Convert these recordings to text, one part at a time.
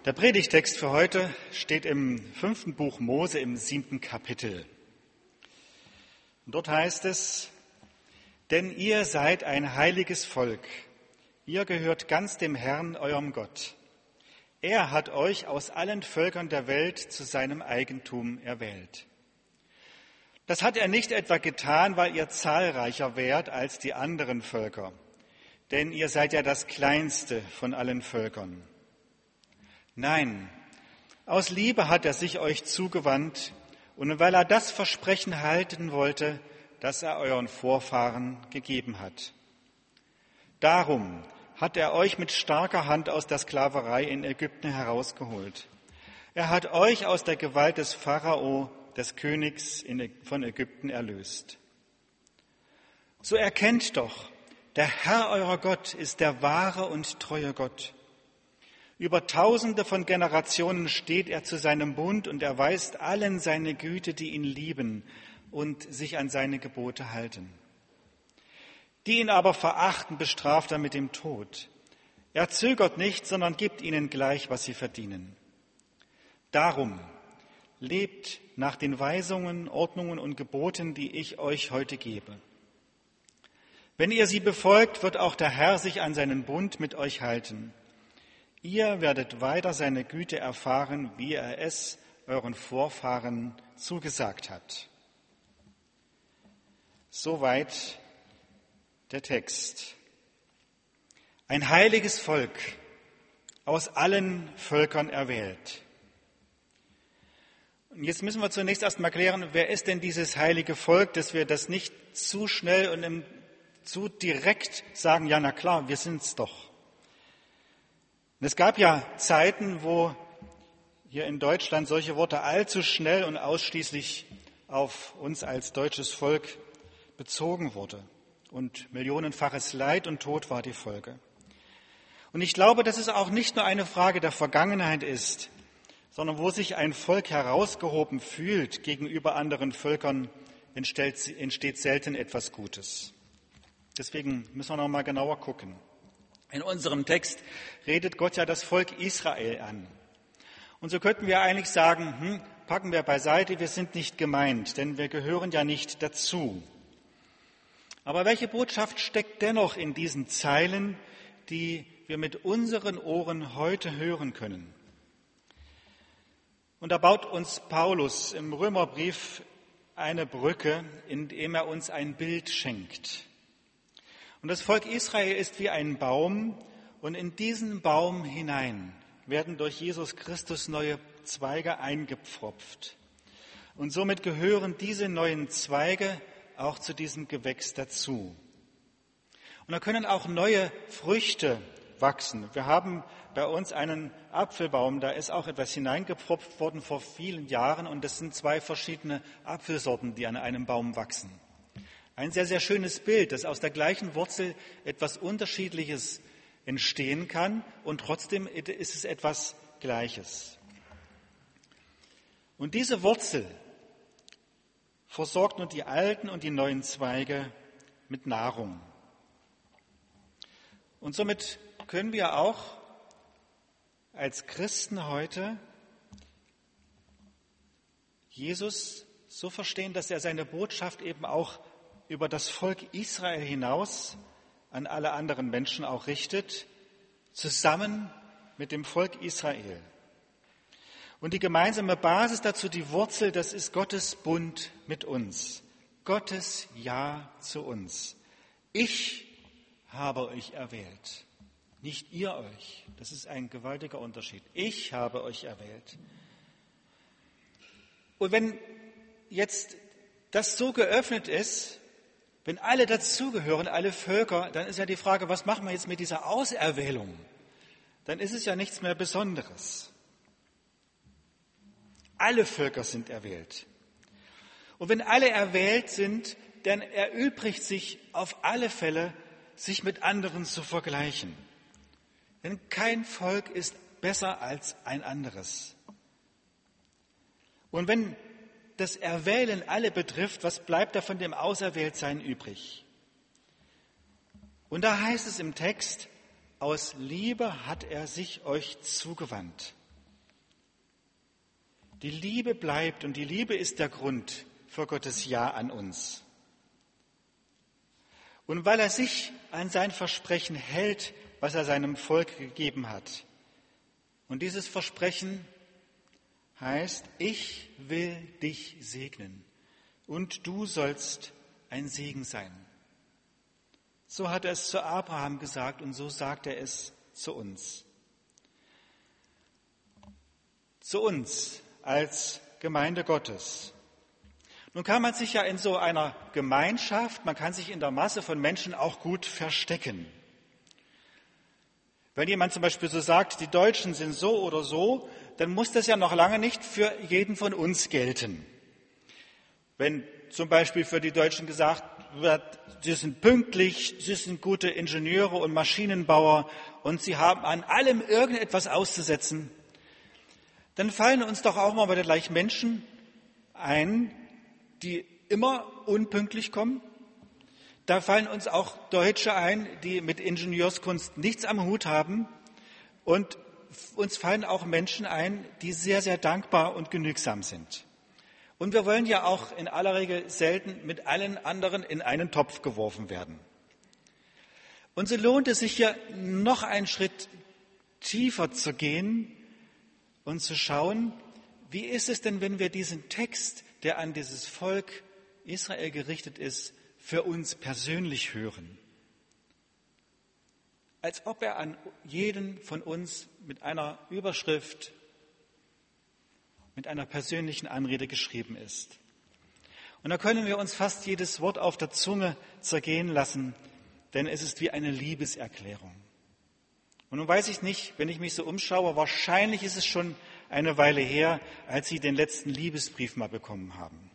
Der Predigtext für heute steht im 5. Buch Mose im 7. Kapitel. Und dort heißt es: Denn ihr seid ein heiliges Volk, ihr gehört ganz dem Herrn, eurem Gott. Er hat euch aus allen Völkern der Welt zu seinem Eigentum erwählt. Das hat er nicht etwa getan, weil ihr zahlreicher wärt als die anderen Völker, denn ihr seid ja das kleinste von allen Völkern. Nein, aus Liebe hat er sich euch zugewandt und weil er das Versprechen halten wollte, das er euren Vorfahren gegeben hat. Darum hat er euch mit starker Hand aus der Sklaverei in Ägypten herausgeholt. Er hat euch aus der Gewalt des Pharao, des Königs von Ägypten, erlöst. So erkennt doch, der Herr, euer Gott, ist der wahre und treue Gott. Über Tausende von Generationen steht er zu seinem Bund und erweist allen seine Güte, die ihn lieben und sich an seine Gebote halten. Die ihn aber verachten, bestraft er mit dem Tod. Er zögert nicht, sondern gibt ihnen gleich, was sie verdienen. Darum lebt nach den Weisungen, Ordnungen und Geboten, die ich euch heute gebe. Wenn ihr sie befolgt, wird auch der Herr sich an seinen Bund mit euch halten. Ihr werdet weiter seine Güte erfahren, wie er es euren Vorfahren zugesagt hat. Soweit der Text. Ein heiliges Volk, aus allen Völkern erwählt. Und jetzt müssen wir zunächst erstmal klären, wer ist denn dieses heilige Volk, dass wir das nicht zu schnell und zu direkt sagen, ja, na klar, wir sind's doch. Und es gab ja Zeiten, wo hier in Deutschland solche Worte allzu schnell und ausschließlich auf uns als deutsches Volk bezogen wurde. Und millionenfaches Leid und Tod war die Folge. Und ich glaube, dass es auch nicht nur eine Frage der Vergangenheit ist, sondern wo sich ein Volk herausgehoben fühlt gegenüber anderen Völkern, entsteht selten etwas Gutes. Deswegen müssen wir noch mal genauer gucken. In unserem Text redet Gott ja das Volk Israel an. Und so könnten wir eigentlich sagen, packen wir beiseite, wir sind nicht gemeint, denn wir gehören ja nicht dazu. Aber welche Botschaft steckt dennoch in diesen Zeilen, die wir mit unseren Ohren heute hören können? Und da baut uns Paulus im Römerbrief eine Brücke, indem er uns ein Bild schenkt. Und das Volk Israel ist wie ein Baum und in diesen Baum hinein werden durch Jesus Christus neue Zweige eingepfropft. Und somit gehören diese neuen Zweige auch zu diesem Gewächs dazu. Und da können auch neue Früchte wachsen. Wir haben bei uns einen Apfelbaum, da ist auch etwas hineingepfropft worden vor vielen Jahren und das sind 2 verschiedene Apfelsorten, die an einem Baum wachsen. Ein sehr, sehr schönes Bild, dass aus der gleichen Wurzel etwas Unterschiedliches entstehen kann und trotzdem ist es etwas Gleiches. Und diese Wurzel versorgt nun die alten und die neuen Zweige mit Nahrung. Und somit können wir auch als Christen heute Jesus so verstehen, dass er seine Botschaft eben auch über das Volk Israel hinaus an alle anderen Menschen auch richtet, zusammen mit dem Volk Israel. Und die gemeinsame Basis dazu, die Wurzel, das ist Gottes Bund mit uns. Gottes Ja zu uns. Ich habe euch erwählt, nicht ihr euch. Das ist ein gewaltiger Unterschied. Ich habe euch erwählt. Und wenn jetzt das so geöffnet ist, wenn alle dazugehören, alle Völker, dann ist ja die Frage, was machen wir jetzt mit dieser Auserwählung? Dann ist es ja nichts mehr Besonderes. Alle Völker sind erwählt. Und wenn alle erwählt sind, dann erübrigt sich auf alle Fälle, sich mit anderen zu vergleichen. Denn kein Volk ist besser als ein anderes. Und wenn das Erwählen alle betrifft, was bleibt da von dem Auserwähltsein übrig? Und da heißt es im Text, aus Liebe hat er sich euch zugewandt. Die Liebe bleibt und die Liebe ist der Grund für Gottes Ja an uns. Und weil er sich an sein Versprechen hält, was er seinem Volk gegeben hat. Und dieses Versprechen heißt, ich will dich segnen und du sollst ein Segen sein. So hat er es zu Abraham gesagt und so sagt er es zu uns. Zu uns als Gemeinde Gottes. Nun kann man sich ja in so einer Gemeinschaft, man kann sich in der Masse von Menschen auch gut verstecken. Wenn jemand zum Beispiel so sagt, die Deutschen sind so oder so, dann muss das ja noch lange nicht für jeden von uns gelten. Wenn zum Beispiel für die Deutschen gesagt wird, sie sind pünktlich, sie sind gute Ingenieure und Maschinenbauer und sie haben an allem irgendetwas auszusetzen, dann fallen uns doch auch mal wieder gleich Menschen ein, die immer unpünktlich kommen. Da fallen uns auch Deutsche ein, die mit Ingenieurskunst nichts am Hut haben. Und uns fallen auch Menschen ein, die sehr, sehr dankbar und genügsam sind. Und wir wollen ja auch in aller Regel selten mit allen anderen in einen Topf geworfen werden. Und so lohnt es sich ja, noch einen Schritt tiefer zu gehen und zu schauen, wie ist es denn, wenn wir diesen Text, der an dieses Volk Israel gerichtet ist, für uns persönlich hören. Als ob er an jeden von uns mit einer Überschrift, mit einer persönlichen Anrede geschrieben ist. Und da können wir uns fast jedes Wort auf der Zunge zergehen lassen, denn es ist wie eine Liebeserklärung. Und nun weiß ich nicht, wenn ich mich so umschaue, wahrscheinlich ist es schon eine Weile her, als Sie den letzten Liebesbrief mal bekommen haben.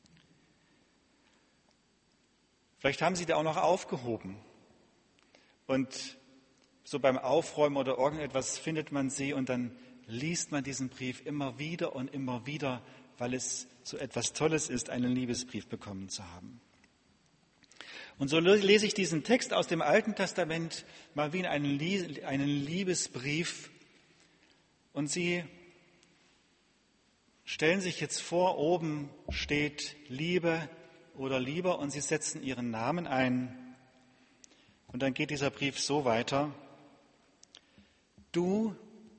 Vielleicht haben Sie da auch noch aufgehoben. Und so beim Aufräumen oder irgendetwas findet man sie und dann liest man diesen Brief immer wieder und immer wieder, weil es so etwas Tolles ist, einen Liebesbrief bekommen zu haben. Und so lese ich diesen Text aus dem Alten Testament mal wie in einen Liebesbrief. Und Sie stellen sich jetzt vor, oben steht Liebe oder lieber und Sie setzen Ihren Namen ein. Und dann geht dieser Brief so weiter. Du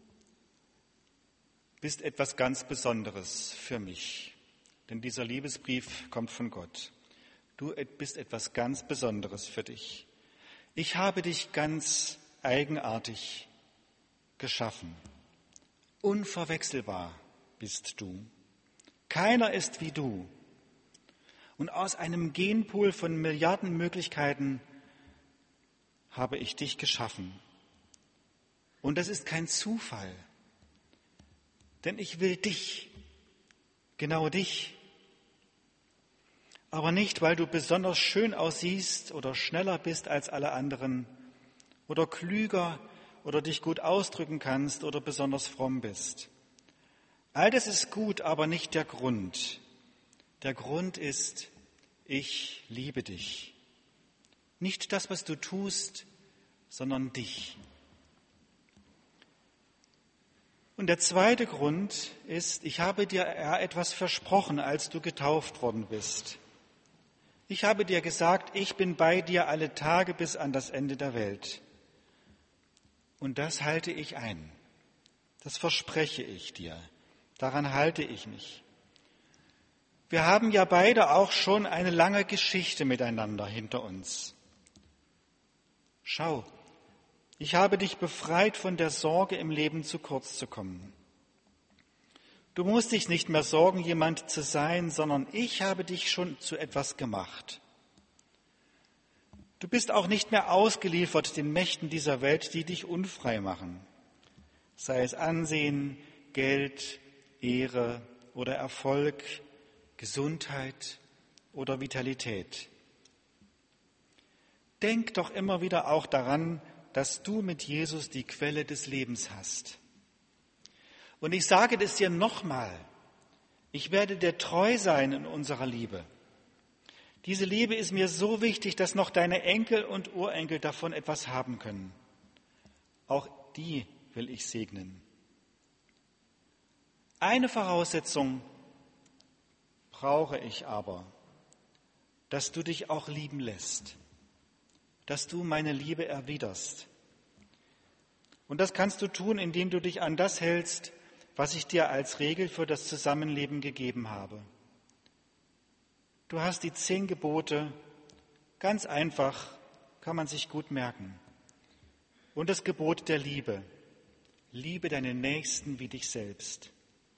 bist etwas ganz Besonderes für mich, denn dieser Liebesbrief kommt von Gott. Du bist etwas ganz Besonderes für dich. Ich habe dich ganz eigenartig geschaffen. Unverwechselbar bist du. Keiner ist wie du. Und aus einem Genpool von Milliarden Möglichkeiten habe ich dich geschaffen. Und das ist kein Zufall, denn ich will dich, genau dich. Aber nicht, weil du besonders schön aussiehst oder schneller bist als alle anderen oder klüger oder dich gut ausdrücken kannst oder besonders fromm bist. All das ist gut, aber nicht der Grund. Der Grund ist, ich liebe dich. Nicht das, was du tust, sondern dich. Und der zweite Grund ist, ich habe dir etwas versprochen, als du getauft worden bist. Ich habe dir gesagt, ich bin bei dir alle Tage bis an das Ende der Welt. Und das halte ich ein. Das verspreche ich dir. Daran halte ich mich. Wir haben ja beide auch schon eine lange Geschichte miteinander hinter uns. Schau, ich habe dich befreit von der Sorge, im Leben zu kurz zu kommen. Du musst dich nicht mehr sorgen, jemand zu sein, sondern ich habe dich schon zu etwas gemacht. Du bist auch nicht mehr ausgeliefert den Mächten dieser Welt, die dich unfrei machen, sei es Ansehen, Geld, Ehre oder Erfolg, Gesundheit oder Vitalität. Denk doch immer wieder auch daran, dass du mit Jesus die Quelle des Lebens hast. Und ich sage das dir nochmal, ich werde dir treu sein in unserer Liebe. Diese Liebe ist mir so wichtig, dass noch deine Enkel und Urenkel davon etwas haben können. Auch die will ich segnen. Eine Voraussetzung brauche ich aber, dass du dich auch lieben lässt, dass du meine Liebe erwiderst. Und das kannst du tun, indem du dich an das hältst, was ich dir als Regel für das Zusammenleben gegeben habe. Du hast die 10 Gebote, ganz einfach, kann man sich gut merken. Und das Gebot der Liebe. Liebe deinen Nächsten wie dich selbst.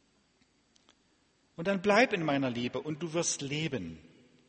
Und dann bleib in meiner Liebe und du wirst leben.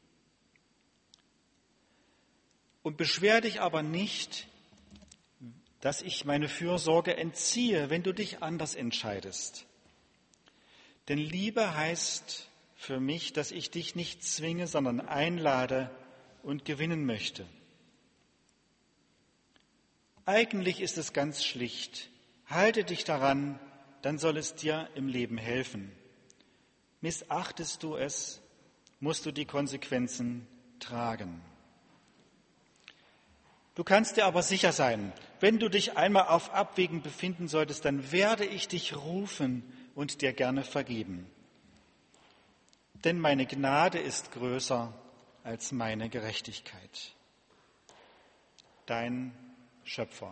Und beschwer dich aber nicht, dass ich meine Fürsorge entziehe, wenn du dich anders entscheidest. Denn Liebe heißt für mich, dass ich dich nicht zwinge, sondern einlade und gewinnen möchte. Eigentlich ist es ganz schlicht. Halte dich daran, dann soll es dir im Leben helfen. Missachtest du es, musst du die Konsequenzen tragen. Du kannst dir aber sicher sein, wenn du dich einmal auf Abwägen befinden solltest, dann werde ich dich rufen und dir gerne vergeben. Denn meine Gnade ist größer als meine Gerechtigkeit. Dein Schöpfer.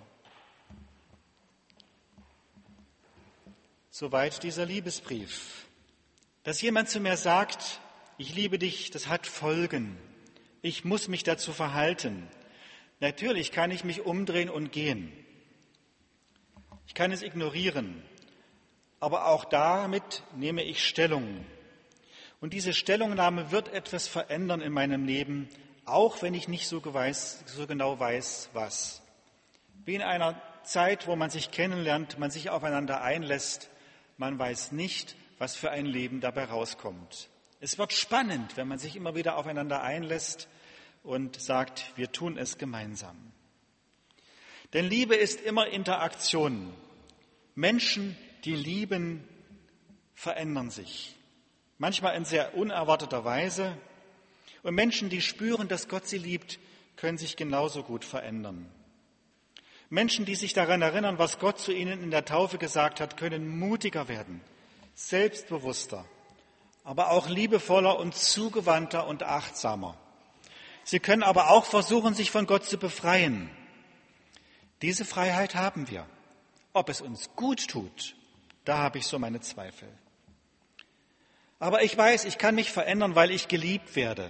Soweit dieser Liebesbrief. Dass jemand zu mir sagt, ich liebe dich, das hat Folgen. Ich muss mich dazu verhalten. Natürlich kann ich mich umdrehen und gehen. Ich kann es ignorieren. Aber auch damit nehme ich Stellung. Und diese Stellungnahme wird etwas verändern in meinem Leben, auch wenn ich nicht so genau weiß, was. Wie in einer Zeit, wo man sich kennenlernt, man sich aufeinander einlässt, man weiß nicht, was für ein Leben dabei rauskommt. Es wird spannend, wenn man sich immer wieder aufeinander einlässt und sagt, wir tun es gemeinsam. Denn Liebe ist immer Interaktion. Menschen, die lieben, verändern sich. Manchmal in sehr unerwarteter Weise. Und Menschen, die spüren, dass Gott sie liebt, können sich genauso gut verändern. Menschen, die sich daran erinnern, was Gott zu ihnen in der Taufe gesagt hat, können mutiger werden, selbstbewusster, aber auch liebevoller und zugewandter und achtsamer. Sie können aber auch versuchen, sich von Gott zu befreien. Diese Freiheit haben wir. Ob es uns gut tut, da habe ich so meine Zweifel. Aber ich weiß, ich kann mich verändern, weil ich geliebt werde.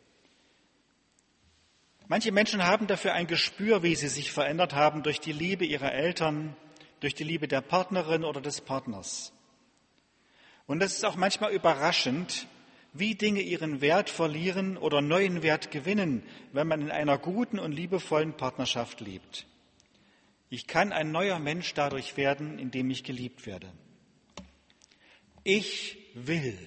Manche Menschen haben dafür ein Gespür, wie sie sich verändert haben durch die Liebe ihrer Eltern, durch die Liebe der Partnerin oder des Partners. Und es ist auch manchmal überraschend, wie Dinge ihren Wert verlieren oder neuen Wert gewinnen, wenn man in einer guten und liebevollen Partnerschaft lebt. Ich kann ein neuer Mensch dadurch werden, indem ich geliebt werde. Ich will.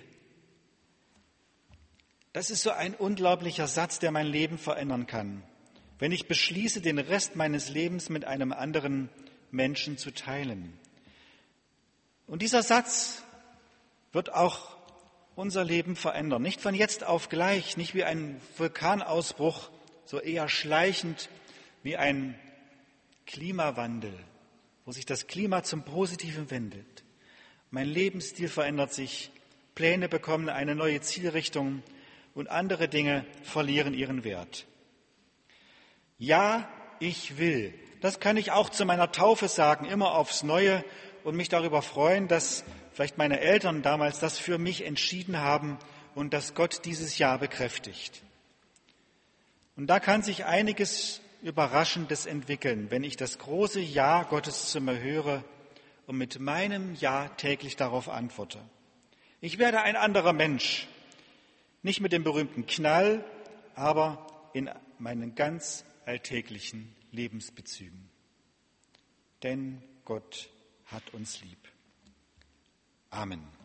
Das ist so ein unglaublicher Satz, der mein Leben verändern kann, wenn ich beschließe, den Rest meines Lebens mit einem anderen Menschen zu teilen. Und dieser Satz wird auch unser Leben verändern. Nicht von jetzt auf gleich, nicht wie ein Vulkanausbruch, so eher schleichend wie ein Klimawandel, wo sich das Klima zum Positiven wendet. Mein Lebensstil verändert sich, Pläne bekommen eine neue Zielrichtung und andere Dinge verlieren ihren Wert. Ja, ich will. Das kann ich auch zu meiner Taufe sagen, immer aufs Neue und mich darüber freuen, dass vielleicht meine Eltern damals das für mich entschieden haben und dass Gott dieses Ja bekräftigt. Und da kann sich einiges Überraschendes entwickeln, wenn ich das große Ja Gottes zu mir höre und mit meinem Ja täglich darauf antworte. Ich werde ein anderer Mensch, nicht mit dem berühmten Knall, aber in meinen ganz alltäglichen Lebensbezügen. Denn Gott hat uns lieb. Amen.